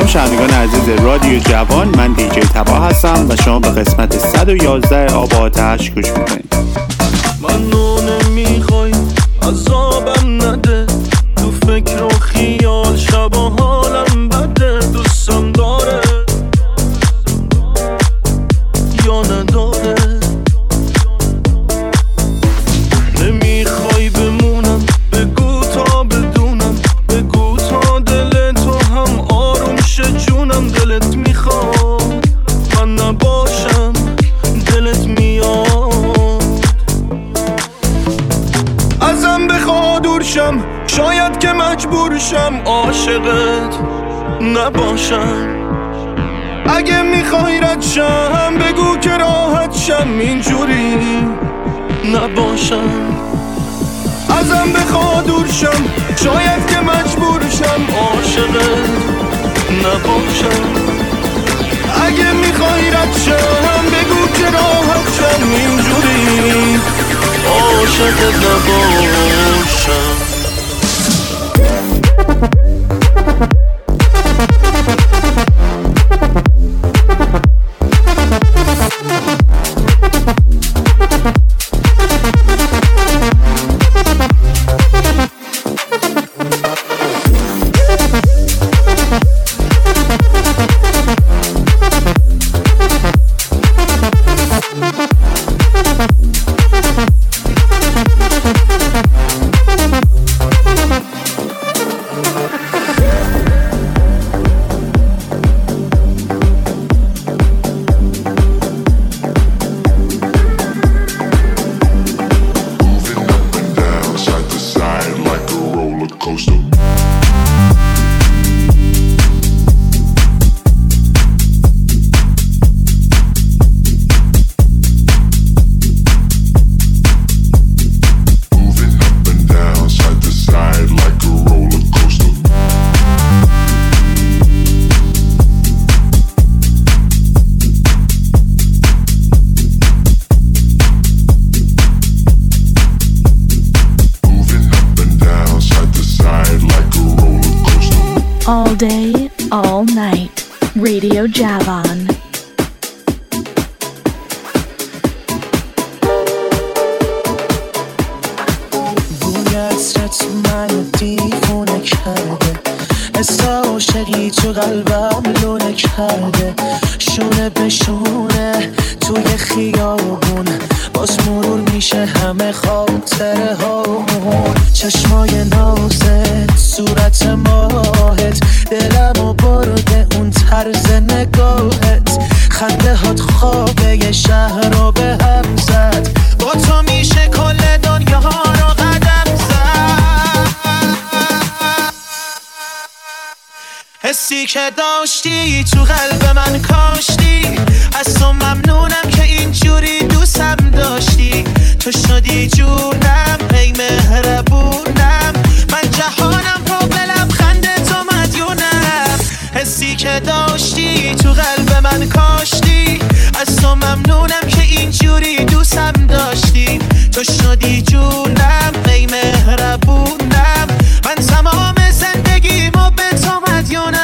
شنوندگان عزیز رادیو جوان، من دیجی تبا هستم و شما به قسمت 111 آب آتش گوش میکنید. منو نمیخوای عذابم نده، تو فکر و خیال شب و حالم بده. دوستم داره یا نداره، نمیخوای بمونم بگو تا بدونم، بگو تا دل تو هم آروم شه جونم. دلت میخواد من نباشم، دلت میاد ازم بخواد دورشم، شاید که مجبورشم عاشقت نباشم. اگه میخوای رد شم بگو که راحت شم، اینجوری نباشم. ازم بخواد دورشم، شاید که مجبورشم عاشقت نباشم. اگه میخوای رد شم بگو که راحت شم، اینجوری عاشقت نباشم. All day, all night, Radio Javan. بوی عطرت منو دیوونه کرده، حس عاشقی تو قلبم لونه کرده. شونه به شونه توی خیابون باز مرور میشه همه خاطره هامون. چشمای نازت، صورت ماهت، دلمو برده اون طرز نگاهت. خنده هات خوابه یه شهر رو به هم زد، با تو میشه کل دنیا رو قدم زد. حسی که داشتی تو قلب من کاشتی، از تو ممنونم که اینجوری دوستم داشتی. تو شدی جونم، ای مهربونم، من جهانم رو به لبخند تو مدیونم. حسی که داشتی تو قلب من کاشتی، از تو ممنونم که اینجوری دوستم داشتی. تو شدی جونم، ای مهربونم، من تمام زندگیمو به تو مدیونم.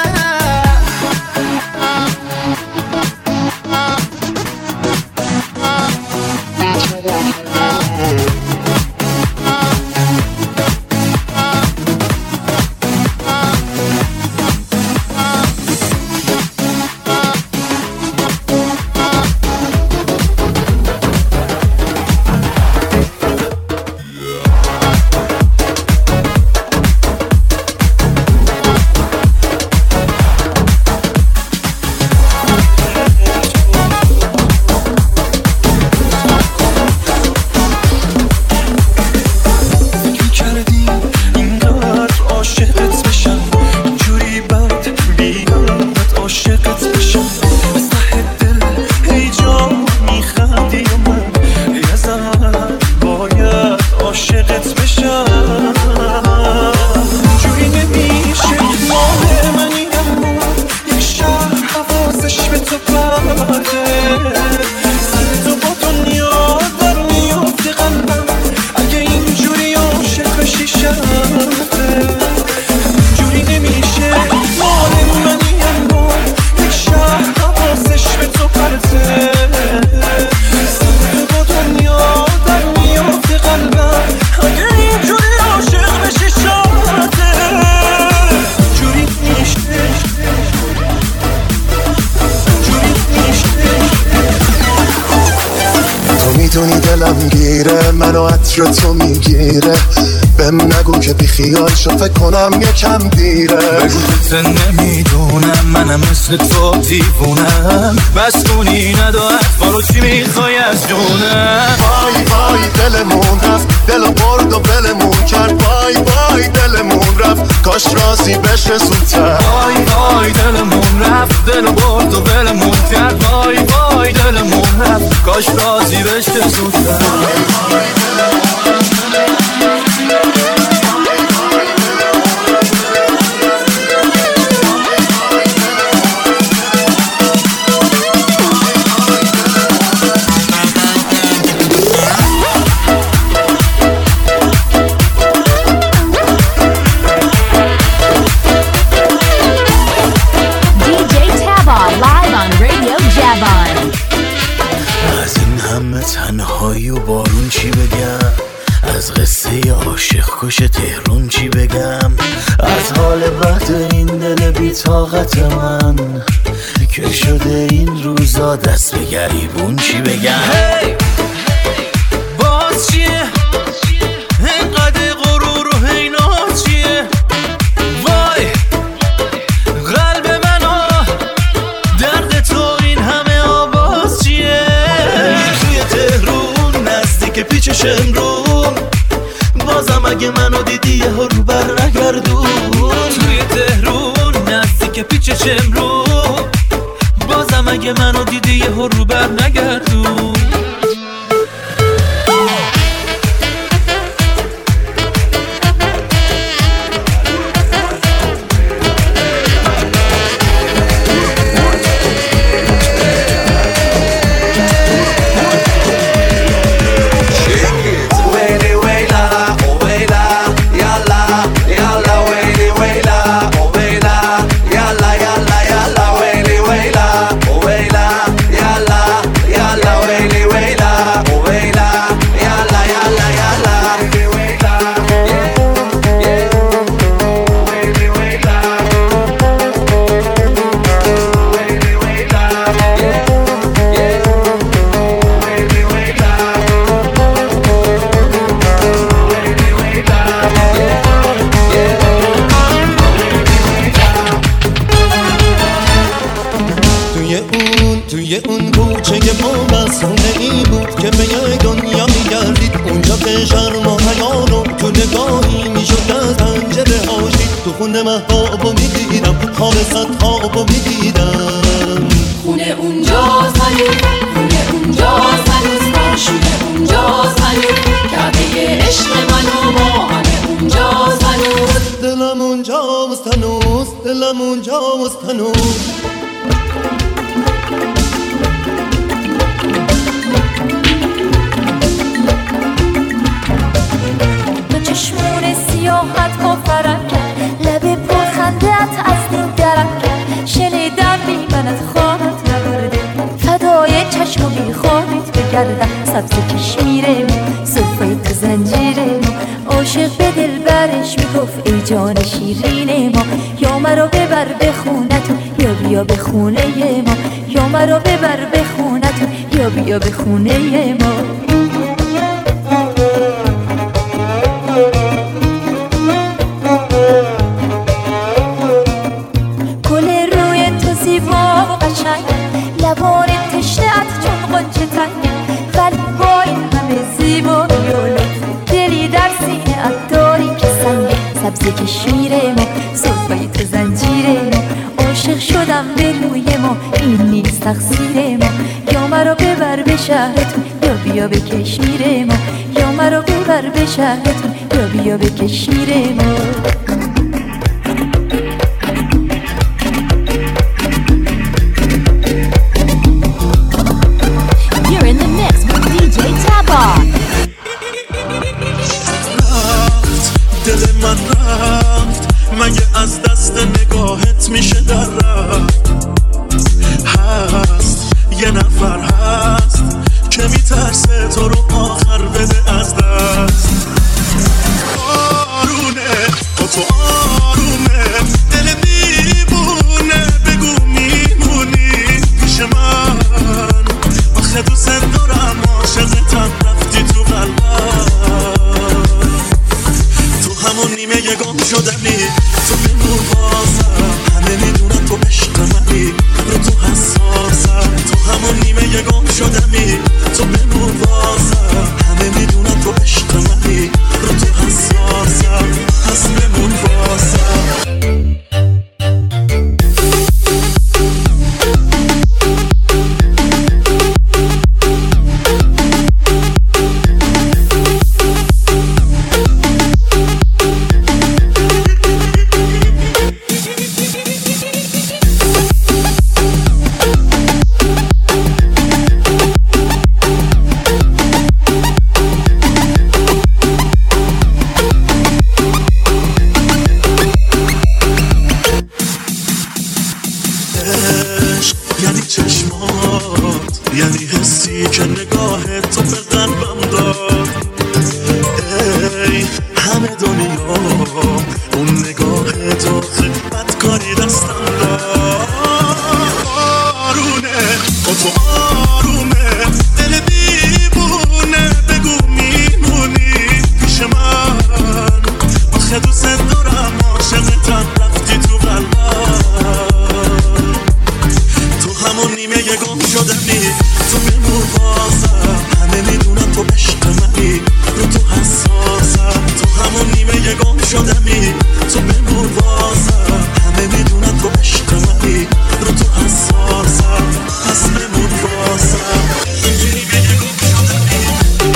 میره منو عطر تو میگیره بهم نگو که بی خیال شو فکر کنم یکم دیره بگو تو نمیدونم منم مثل تو دیوونم بستونی ندارد بارو چی میخوای از جونم وای وای دلمون رفت دلو برد و بلمون کرد وای وای دلمون رفت کاش راضی بشه زودتر وای وای دلمون رفت دلو برد و بلمون کرد وای وای دلمون رفت کاش راضی بشه زودتر تنهایی و بارون چی بگم از قصه عاشق کش تهرون چی بگم از حال بد این دل بی طاقت من که شده این روزا دست به گریبون چی بگم باز چیه اینقدر غرور و حینات چیه وای قلب منو درد تو این همه آواز چیه که پیچ شمرون بازم اگه منو دیدی یه رو بر نگردون توی تهرون نزدیک پیچ شمرون بازم اگه منو دیدی یه رو بر نگردون توی اون کوچه بامسونه ای بود که به یه دنیا میگردید اونجا که شرم و حیا رو تو نگاهی میشد از پنجره هاشید تو خونه مهتابو میدیدم خواب صدهابو میدیدم خونه اونجاست هنوز خونه اونجاست هنوز ماشونه اونجاست هنوز کعبه عشق من و ما همه اونجاست هنوز دلم اونجاست هنوز دلم اونجاست هنوز چشمون سیاحت کافرم کرد لب پرخندت از دل درم کرد شنیدم بی منت خوابت نبرده فدای چشم و بی خوابت بگردم سبز کشمیره صفای تو زنجیره عاشق به دل برش میگفت ای جان شیرین ما یا مرا ببر به خونتون یا بیا به خونه ما یا مرا ببر به خونتون یا بیا به خونه ما لبان تشنه‌ات چون غنچه تنگ ولی با این همه زیبایی و لطف دلی در سینه ات داری که سنگ سبز کشمیره ما صفای تو زنجیره ما عاشق شدم به روی ما این نیست تقصیر ما یا مرا ببر به شهرتون یا بیا به کشمیر ما یا مرا ببر به شهرتون یا بیا به کشمیر ما دل من رفت مگه از دست نگاهت میشه در رفت هست یه نفر هست که میترسه تو رو آخر بده از دست بارونه تو شدنی تو بمون بازم همه میدونن تو عشق منی رو تو حساسم تو همون نیمه گم شدنی تو بمون بازم همه میدونن تو عشق منی رو تو حساسم پس بمون بازم یعنی چشمات یعنی حسی که نگاه تو به قلبم داد ای همه دنیا اون نگاه تو خدمت کاری دستم داد آرونه تو آرومه دل دیوونه بگو میمونی پیش من آخه دوست دارم عاشقتم رفتی تو قلبم همون نیمه گم شدنی تو بمون بازم همه میدونن تو عشق منی رو تو حساسم تو همون نیمه گم شدنی تو بمون بازم همه میدونن تو عشق منی رو تو حساسم پس بمون بازم نیمه گم شدنی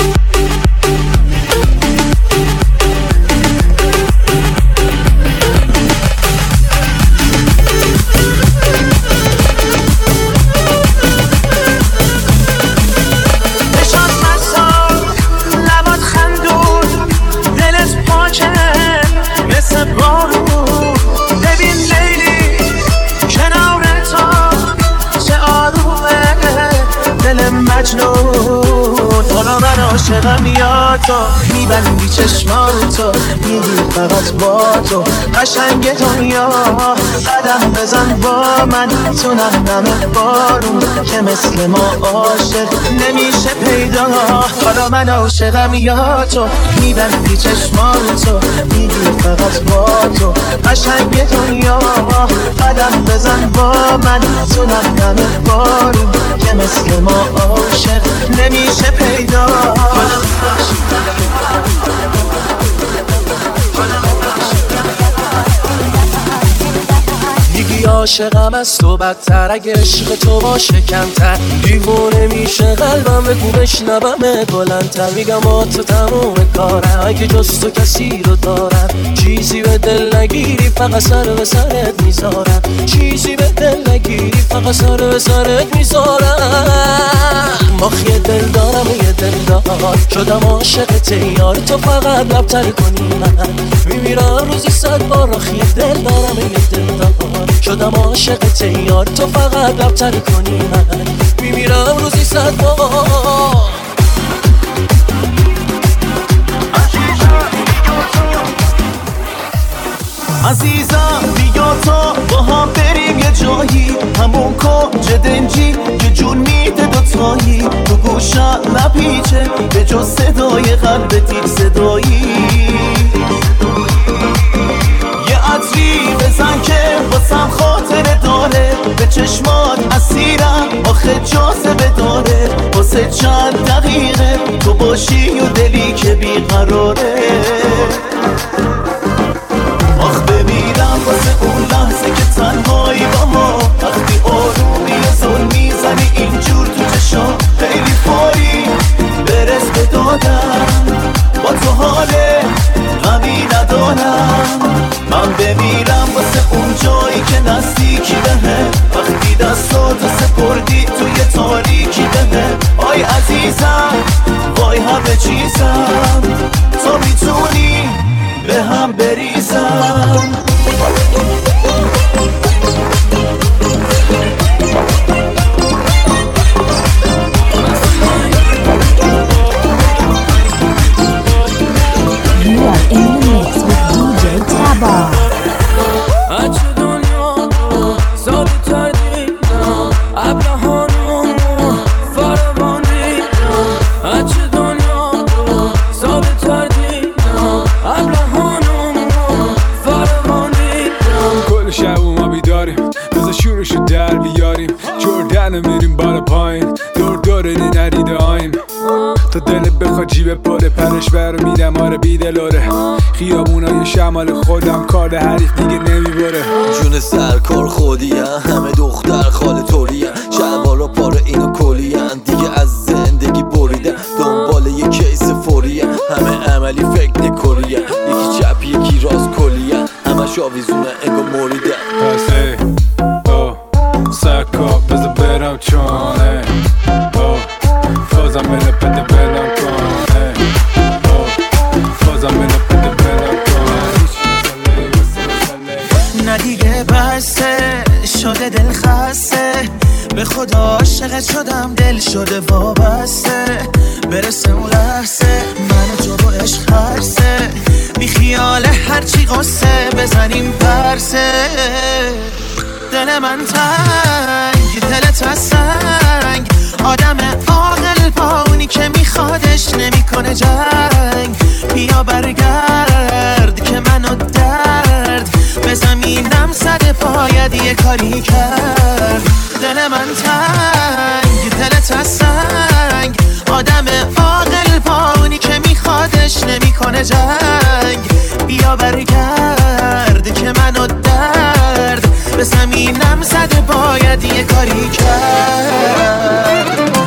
حالا من عاشقم یا تو میبندی چشماتو میگی فقط با تو قشنگ دنیا قدم بزن با من تو نهنم بارون که مثل ما عاشق نمیشه پیدا حالا من عاشقم یا تو میبندی چشماتو میگی فقط با تو قشنگ دنیا قدم بزن با من تو نهنم بارون که مثل ما عاشق نمیشه پیدا میگی عاشقم از تو بدتر اگه عشق تو باشه کمتر دیوونه میشه قلبم بگو بشنوم بلندتر میگم با تو تموم کارم اگه جز تو کسی رو دارم چیزی به دل نگیری فقط سر به سرت میذارم چیزی به دل نگیری فقط سر به سرت میذارم آخ یه دل دارم و یه دل دار شدم عاشقت یار تو فقط لبتر کنی من میمیرم روزی 100 بار آخ یه دل دارم و یه دل دار شدم عاشقت یار تو فقط لبتر کنی من میمیرم روزی 100 بار عزیزم بیا تا با هم بریم یه جایی همون کنج دنجی که جون میده دوتایی تو گوشم نپیچه به جز صدای قلبت یک صدایی یه عطری بزن که واسم خاطره داره به چشمات اسیرم آخه جاذبه داره واسه چند دقیقه تو باشی و دلی که بیقراره آخ بمیرم واسه اون لحظه که تنهایی با ما وقتی آرومی زل میزنی اینجور تو چشام خیلی فوری برس به دادم با تو حاله غمی ندارم من بمیرم واسه اون جایی که نزدیکی بهم وقتی دستاتو سپردی توی تاریکی بهم آی عزیزم وای همه چیزم تو میتونی به هم بریزم You are in the mix with DJ Taba. ثابت جیب پره پرش بر میدم آره بیدلاره خیابونای شمال خودم کار حریف دیگه نمیبره جون سرکار خودیم همه دختر خاله طوریم شلوارا پاره اینو کلیم دیگه از زندگی بریدم دنبال یه کیس فوریم همه عملی فکر نکوریم یکی چپ یکی راست کلیم همش آویزونه انگار مریدم پس ای سکا بزا برم چانه فازم منو پده بلم کنه فازم منو پده بلم کنه نه دیگه بسته شده دل خسته به خدا عاشقت شدم دل شده وابسته برسه اون لحظه من و تو با عشق هرسه بی خیال هرچی قصه بزنیم پرسه دل من تنگ دلت از سنگ آدم عاقل با اونی که میخوادش نمیکنه جنگ بیا برگرد که منو درد به زمینم زده باید یه کاری کرد دل من تنگ دلت از سنگ آدم عاقل با اونی که میخوادش نمیکنه جنگ بیا برگرد که منو درد به زمینم زده باید یه کاری کرد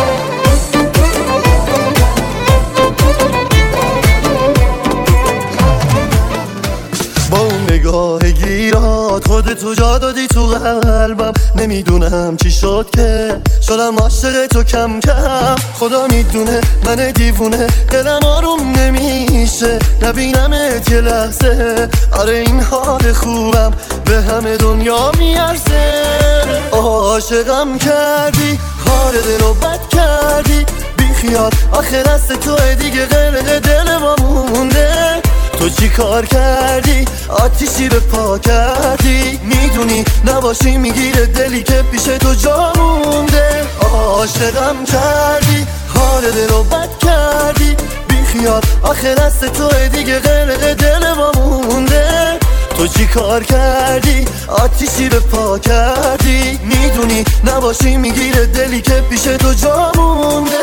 با اون نگاه گیرات خودتو جا دادی تو قلبم نمیدونم چی شد که شدم عاشق تو کم کم خدا میدونه من دیوونه دلم آروم نمیشه نبینمت یه لحظه آره این حال خوبم به همه دنیا میارزه عاشقم کردی حال دلو بد کردی بی خیال آخر دست توه دیگه غرق دل ما مونده تو چی کار کردی آتیشی به پا کردی میدونی نباشی میگیره دلی که پیش تو جا مونده عاشقم کردی حال دلو بد کردی بی خیال آخر دست توه دیگه غرق دل ما مونده تو چی کار کردی آتیشی به پا کردی میدونی نباشی میگیره دلی که پیش تو جا مونده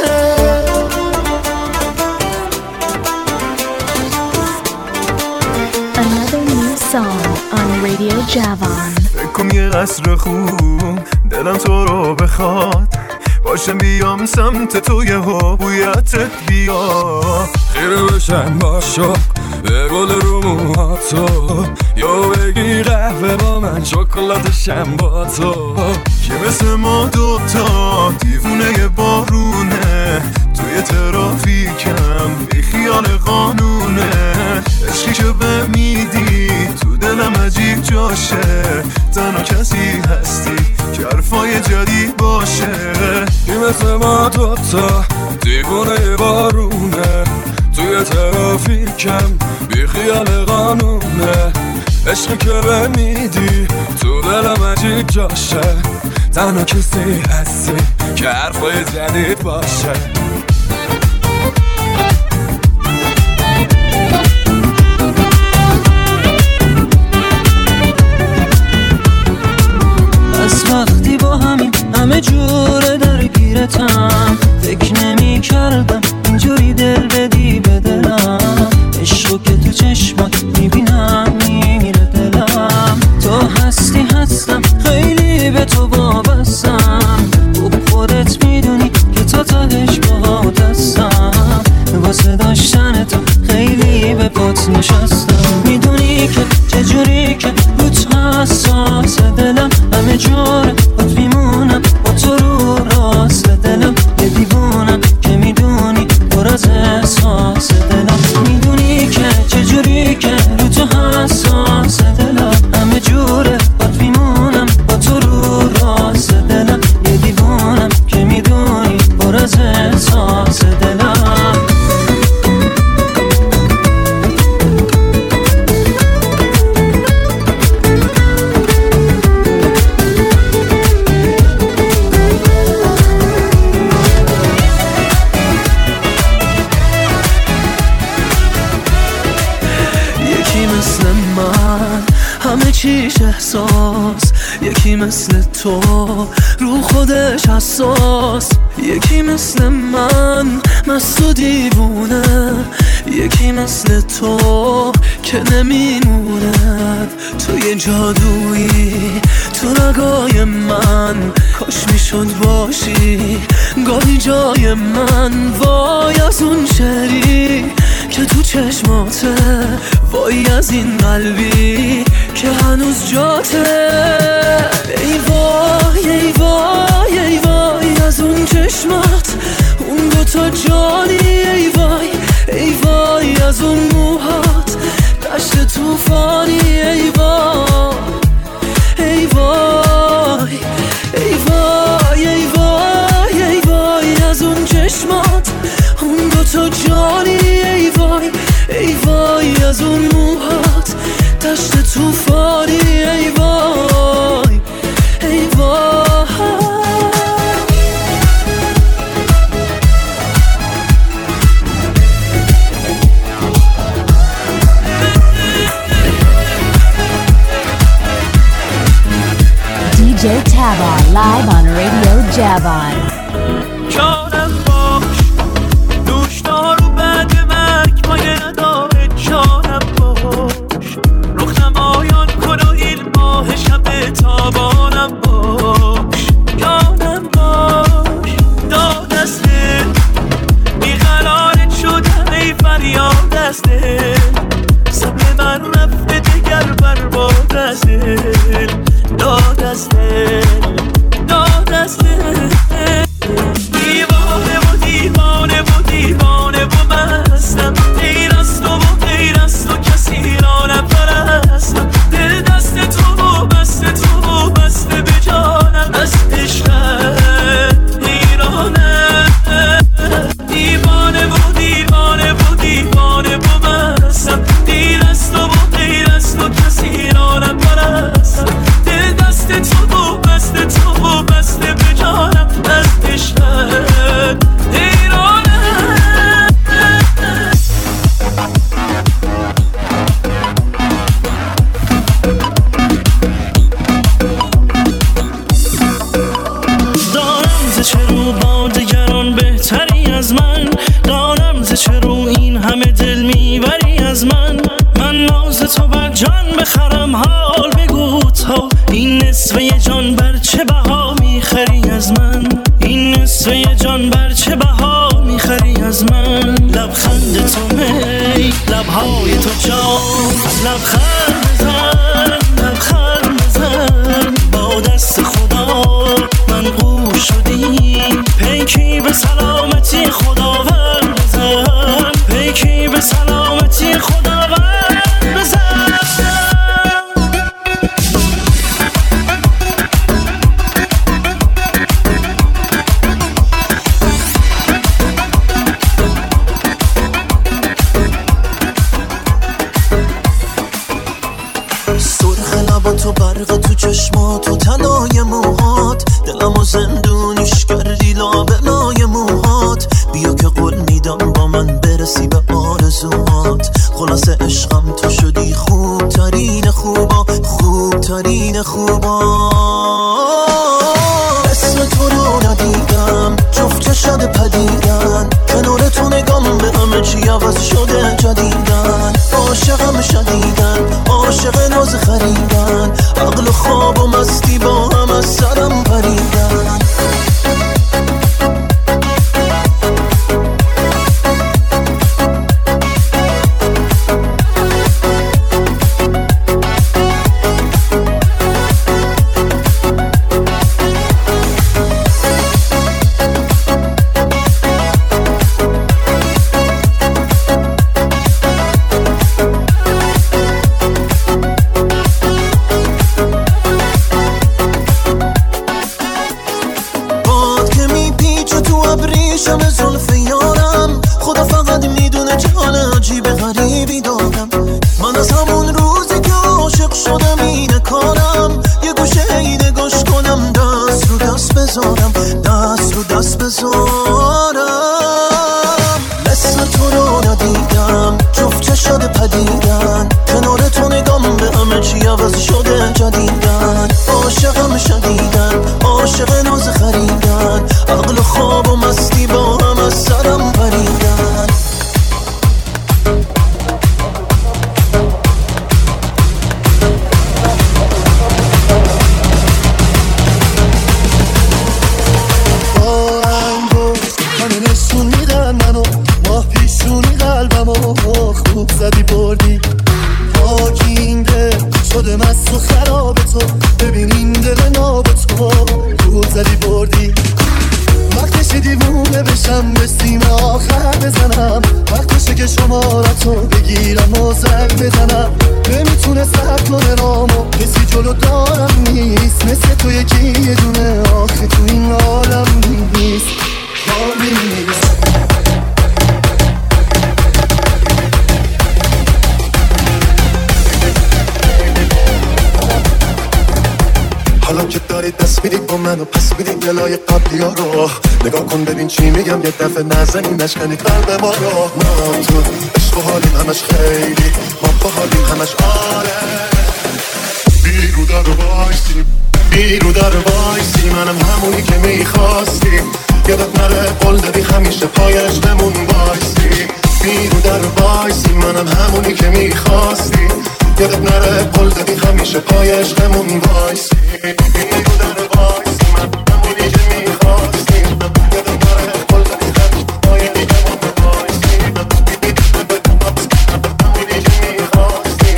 Another new song on Radio Javan. فکرم یه قصر خوب دلم تو رو بخواد باشم بیام سمت تو یه بویتت بیا خیره بشن با شوق به گل رو موهاتو یا بگی قهوه با من شکلاتشم با تو که مثل ما دوتا دیوونه بارونه توی ترافیکم بی خیال قانونه عشقی که به میدی تو دلم عجیب جاشه تنها کسی هستی که حرفای جدید باشه که مثل ما دوتا دیوونه بارونه توی ترافیکم بی خیال قانونه عشقی که به میدی تو دلم عجیب جاشه تنها کسی هستی که حرفای جدید باشه از وقتی با همین همه جوره درگیرتم فکر نمی کردم اینجوری دل بدی به دلم عشقو که تو چشمات میبینم میمیره دلم تو هستی هستم خیلی به تو وابستم خوب خودت میدونی که تا تهش باهات هستم واسه داشتن تو خیلی به پات نشستم میدونی که چجوری که روت حساس دلم همه جوره بات میمونم با تو رو راست دلم یه دیوونم که میدونی پر از احساس دلم میدونی که چجوری که رو تو حساس دلم همه جوره بات میمونم با تو رو راست دلم یه دیوونم که میدونی پر از احساس دلم چیش احساس یکی مثل تو رو خودش حساس، یکی مثل من مست و دیوونه، یکی مثل تو که نمیمونه. تو یه جادویی تو رگای من، کاش میشد باشی گاهی جای من. وای از اون شعری که تو چشماته، وای از این قلبی که هنوز جاته. ای وای ای وای ای وای از اون چشمات، اون دوتا جانی. ای وای ای وای از اون موهات، دشت توفانی. ای وای ای وای ای وای ای وای ای وای از اون چشمات، اون دوتا جانی. ای وای ای وای از اون موهات، دشت توفانی. ای وای ای وای. DJ Tavon live on Radio Javon. جانم باش دوشدار و بعد مرگ پایه نداره. جانم باش رخ نمایان کن و این ماه شب تابانم باش. جانم باش داد از دل بیقرارت شدم، ای فریاد از دل. صبر من رفته دگر برباد از دل، داد از دل، داد از دل. دیوانه و دیوانه و دیوانه و مستم، غیر از تو و غیر از تو کسی را نپرستم. دل دست تو و بست تو و بسته به جانم، از عشقت حیرانم. دیوانه و دیوانه و دیوانه و مستم، غیر از تو و غیر از تو کسی را نپرستم. دل دست تو و بست تو و بسته به جانم، از عشقت حیرانم. دارم ز چه رو با دگران بهتری از من، دارم ز چه رو این همه دل میبری از من. من ناز تو بر جان بخرم، حال بگو تا این نصفه جان بر چه بها میخری از من. این نصفه جان بر چه بها میخری از من. لبخند تو می لبهای تو جان، لبخند بزن لبخند بزن. با دست خدا من قور شدی، پیکی به سلامتی خداوند بزن، پیکی به سلامتی خداوند بزن. تو برق تو چشمات و تنای موهات، دلمو زندونیش کردی لابه لای موهات. بیا که قول میدم با من برسی به آرزوهات. خلاص عشقم تو شدی خوب ترین خوبا، خوب ترین خوبا. اسم تو رو ندیدم جفت چشد پدیدن، کنار تو نگام به همه چی عوض شده جدیدن. عاشقم شدیدن، عاشق ناز خریدن، عقل و خواب و مستی با هم از سرم پریدن. توپ زدی بردی. پاکین دل شده مست و خراب تو، ببین این دل ناب تو توپ زدی بردی. وقتشه دیوونه بشم به سیم آخر بزنم، وقتشه که شمارتو بگیرم و زنگ بزنم. نمیتونه سر کنه رامو، کسی جلو دارم نیست مثل تو یکی یه دونه، آخه تو این عالم نیست کاری نیست. حالا که داری دست میدی با منو پس میدی دلای قبلی ها رو، نگاه کن ببین چی میگم یه دفعه نزنی نشکنی قلب ما رو. ما تو عشق و حالیم همش خیلی، ما با حالیم همش آره. بیرو در وایسی، بیرو در وایسی، منم همونی که میخواستی. یادت نره قول دادی همیشه پایش بمون وایسی. بیرو در وایسی، منم همونی که میخواستی. یادت نره قول دادی همیشه پایش بمون وایسی. بیرو در وایسی، من همونی که میخواستی. یادت نره قول دادی همیشه پایش بمون وایسی. همونی که میخواستی.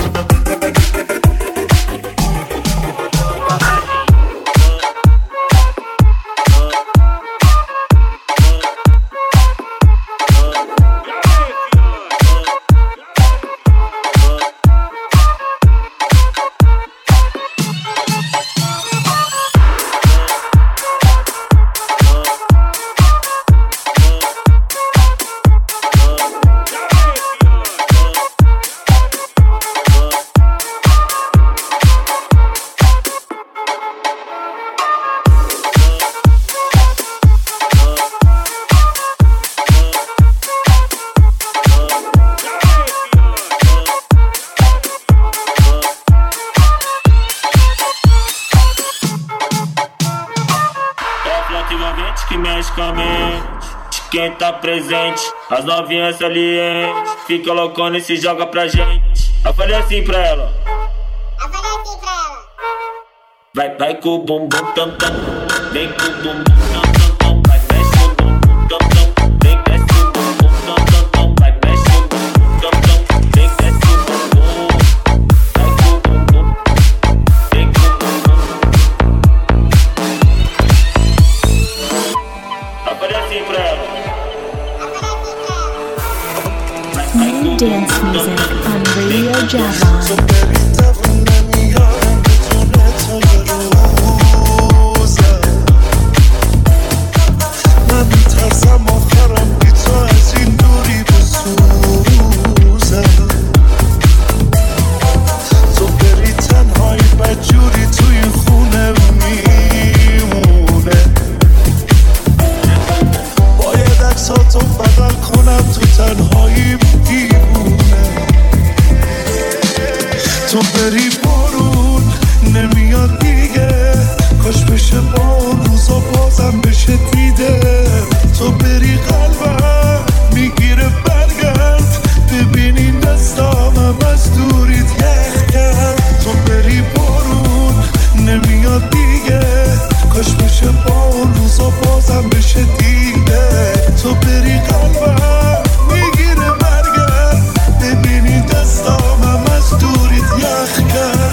Quem tá presente, as novinhas salientes, fica loucona e se joga pra gente. Eu falei assim pra ela. Vai com o bumbum tam tam, vem com o bumbum tam tam tam, vai mexe o bumbum tam tam, vem desce o bumbum tam tam tam, vai mexe o bumbum tam tam, vem desce o bumbum, vai com o bumbum, vem com o bumbum. Eu falei assim pra ela. New dance music on Radio Java. من میترسم آخرم بی تو از این دوری بسوزم. تو بری تنهایی بدجوری توی خونه میمونه. باید عکساتو بدل کنم تو تنهایی دیوونه. تو بری بارون نمیاد دیگه، کاش بشه با اون روزا بازم بشه دیده. تو بری قلبم میگیره برگرد، ببینی دستامم از دوریت یخ کرد. تو بری بارون نمیاد دیگه، کاش بشه با اون روزا بازم بشه دیده. تو بری قلبم میگیره برگرد، ببینی دستامم از دوریت یخ کرد.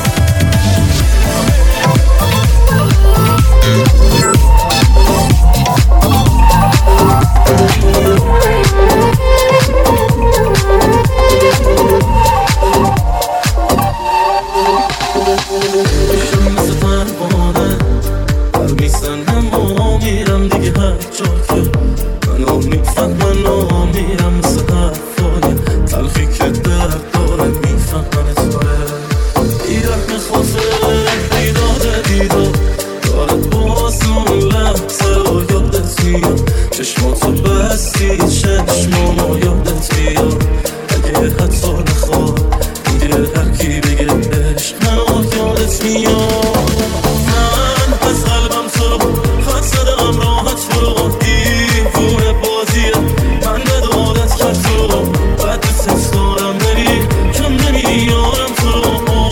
چشماتو بستی چشمامو یادت بیاد، اگه حتی نخواد میگه هر کی بگه عشق منو یادت میاد. من از قلبم تو رو خط زدم راحت برو، دیوونه بازیه من به دولت کرد تو رو، بعد دوست دارم ولی کم نمیارم تو رو.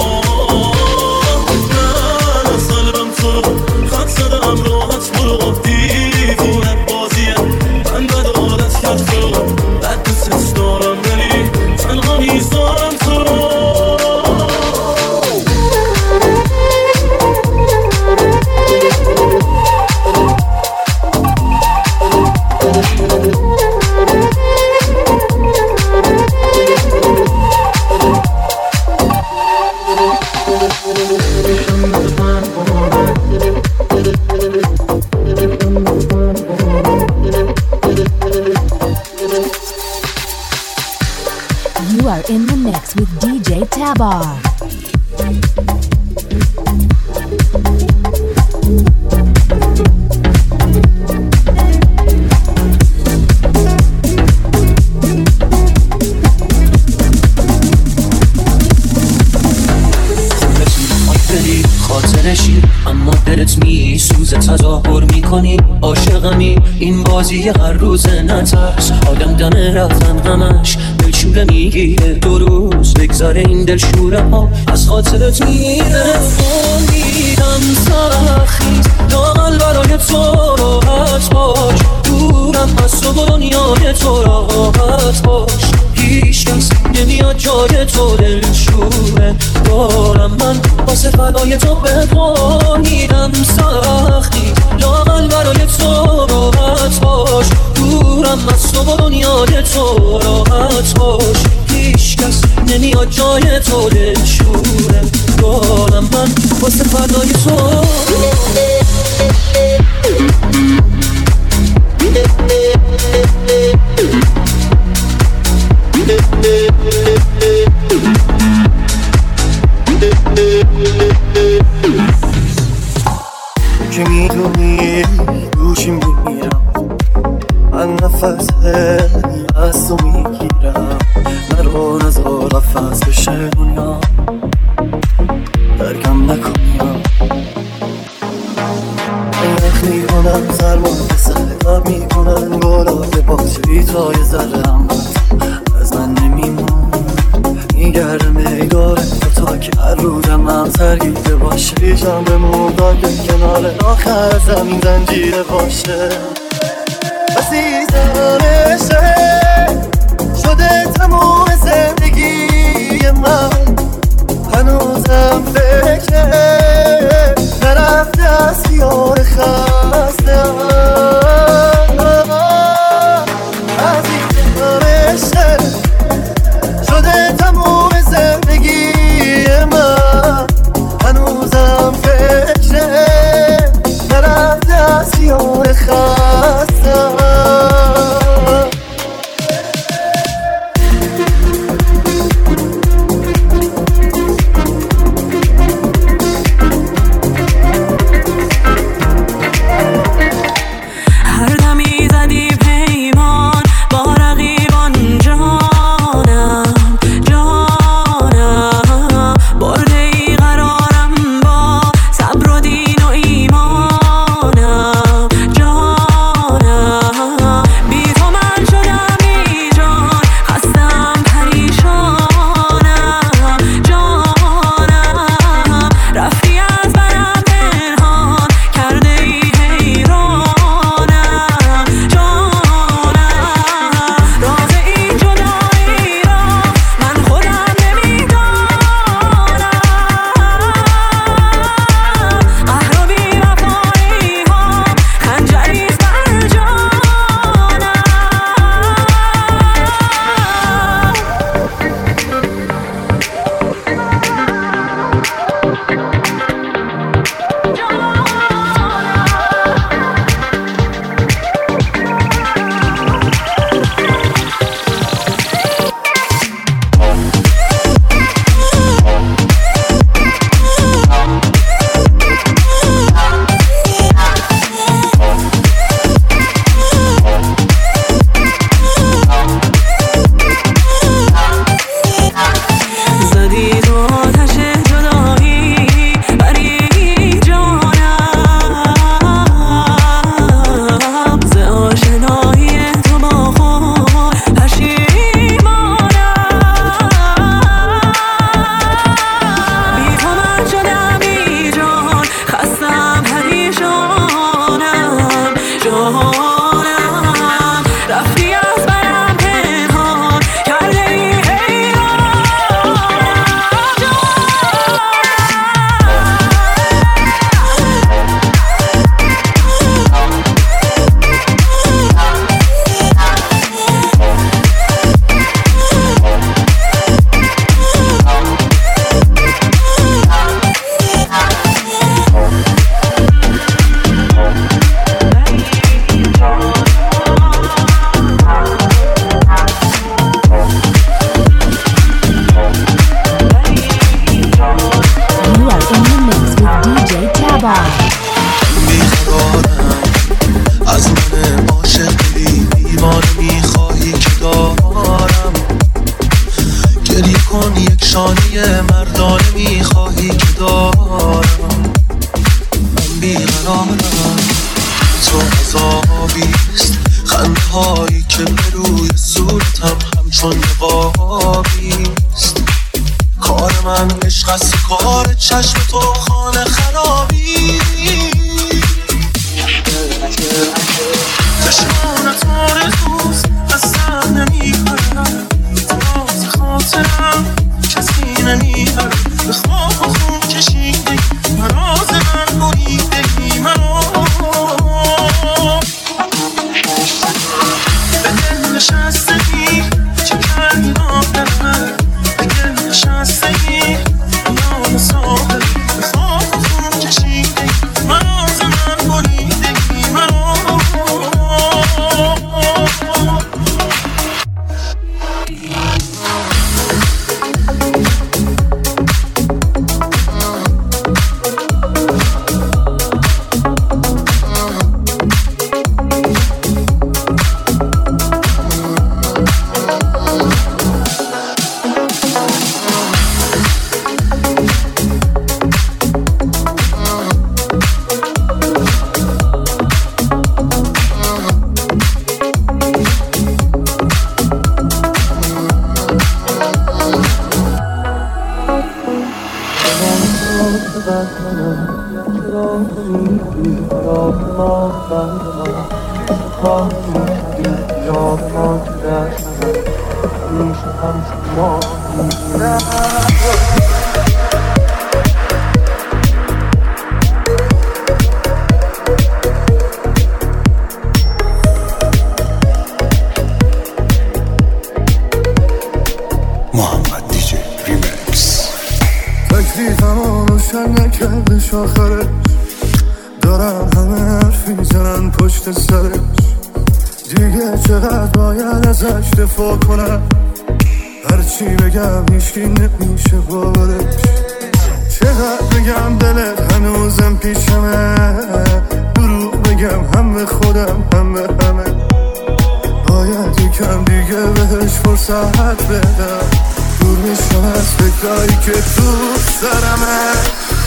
من از قلبم تو رو خط زدم راحت برو، دیوونه بازیه من به دولت کرد تو رو، بعد دوست دارم ولی تنها نیست. You are in the mix with DJ Tabar. خاطرشی اما دلت میسوزه تظاهر میکنی عاشقمی این بازی هر روز نترس آدم دمه رفتن همش دلشوره میگیره 2 روز بگذاره این دلشوره ها از خاطرت میره امیدم سخیز لاغل برای تو راحت باش دورم از تو و دنیای تو راحت باش هیچ کس نمیاد جای تو دلشوره دارم من واسه فدای تو بخونیدم سختی لاغل برای تو راحت باش دورم از تو و دنیای تو راحت باش هیچ کس نمیاد جای تو دلشوره دارم من واسه فدای تو که میدونی گوشی میمیرم من نفس از تو میگیرم نرو نزار قفص بشه دنیا درکم نکنیم نخ میکنم سرما به سرکار میکنن گلا که باشی تا یه ذره هم از من نمیمون میگردم ایگاره تا که هر روزم هم سرگیده باشه پیشم به مردان که کنار آخر زمین زنجیره باشه عزیزمشه شده تموم زندگی من هنوزم فکر نرفته از خیال خستم عزیزمشه شده تموم زندگی من هنوزم فکر نرفته از خیال خستم کن یک شانه مردانه میخواهی که دارم. من بیقرارم تو عذابیست، خنده هایی که به روی صورتم همچون نقابیست. کار من عشق است، کار چشم تو خانه خرابی. چشمانت آرزوست از سر نمیبرم، راز خاطرم کسی نمیبرم. به خواب و خون کشیدی راز من بریدی منو. به دل نشستگی چه کردی آدم، به دل نشستگی یاد ساده. به خواب و خون کشیدی راز من بریدی منو. آخرش دارن همه حرف میزنن پشت سرش. دیگه چقدر باید ازش دفاع کنم، هرچی بگم هیچکی نمیشه باورش. چقدر بگم دلت هنوزم پیشمه، دروغ بگم هم به خودم هم به همه. باید یکم دیگه بهش فرصت بدم، دور میشم از فکرایی که تو سرمه.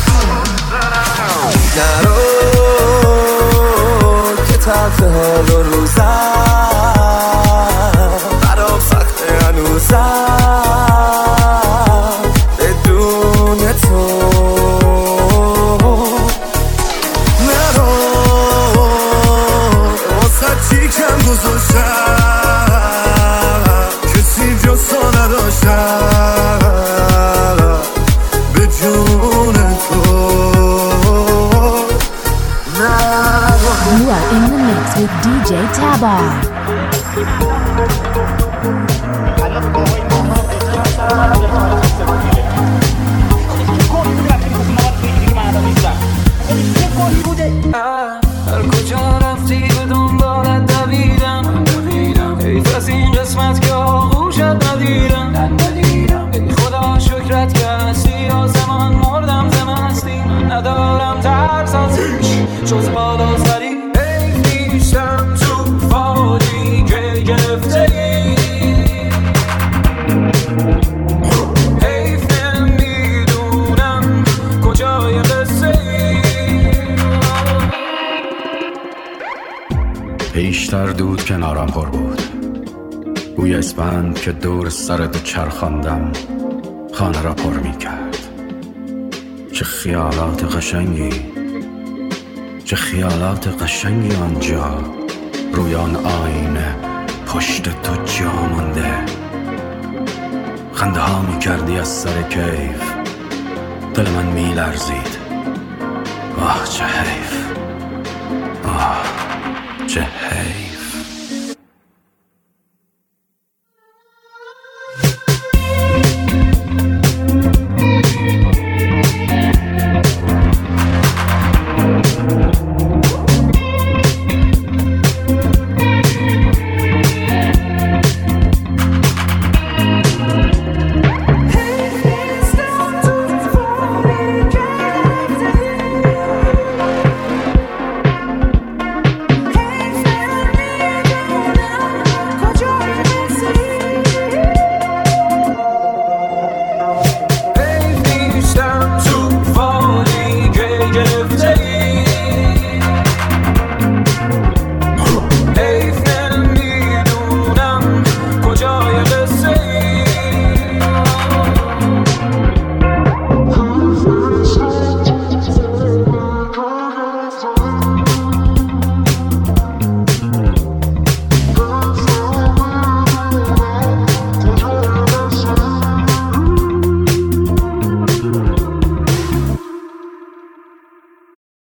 نرو که تلخ حال و روزم برام سخته هنوزم بدون تو. نرو واسه چی کم گذاشتم، کسی جز تو نداشتم به جون تو. You are in the mix with DJ Tabar. هر کجا رفتی به دنبالت دویدم، حیف از این قسمت که آغوشت ندیدم. ای خدا شکرت که هستی، آسمان مردم ز مستی. من ندارم ترس از هیچ جز بالا سری. ای نیستم تو فادی که گرفته ای، حیف نمیدونم کجای قصه ای. پیشتر دود کنارم پر بود، بوی اسپند که دور سرت چرخاندم خانه را پر می کرد. چه خیالات قشنگی، چه خیالات قشنگی آنجا روی آن آینه پشت تو جا مانده. خنده ها می کردی از سر کیف، دل من می لرزید. آه چه حیف، آه چه حیف.